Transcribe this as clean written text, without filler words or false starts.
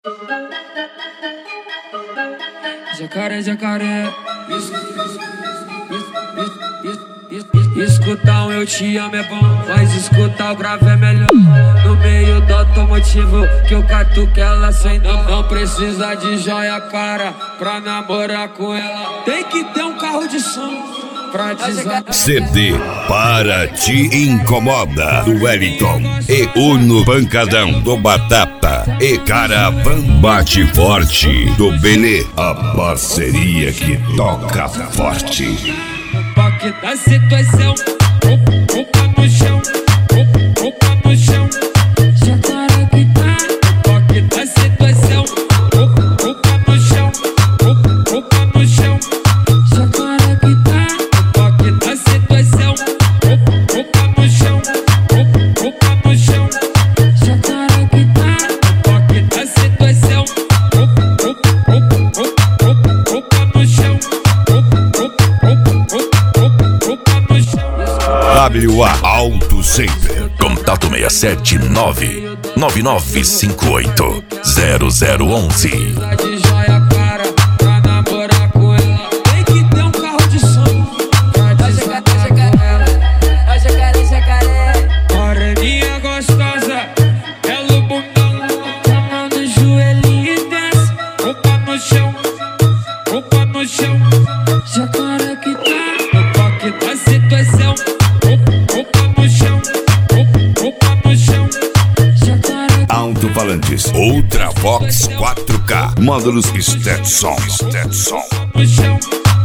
Jacaré, jacaré. Escutar um eu te amo é bom, mas escutar o grave é melhor. No meio do automotivo que eu catuque ela sem dó. Não precisa de joia cara pra namorar com ela. Tem que ter um carro de som pra desatar. CD Para Te Incomoda do Wellington e Uno Pancadão do Batata e Caravan Bate Forte do Benê. A parceria que toca forte. Toque da situação, roupa no chão, roupa no chão. Jacaré que tá. Toque da situação, roupa no chão, roupa no chão. Jacaré que tá. Toque da situação, roupa no chão, roupa no chão. Jacaré que tá. Toque da situação, roupa no chão, WA Auto Center. Contato 67999580011. de joia cara pra namorar com ela. Tem que ter um carro de som pra desatar com ela. Ó jacaré, jacaré. Moreninha gostosa, belo bundão. Com a mão no joelhinho e desce. Roupa no chão, roupa no chão. Jacaré que tá no toque da situação. Roupa no chão, roupa no chão. Jacaré Alto-falantes Ultravox 4K. Módulos Stetson. no chão.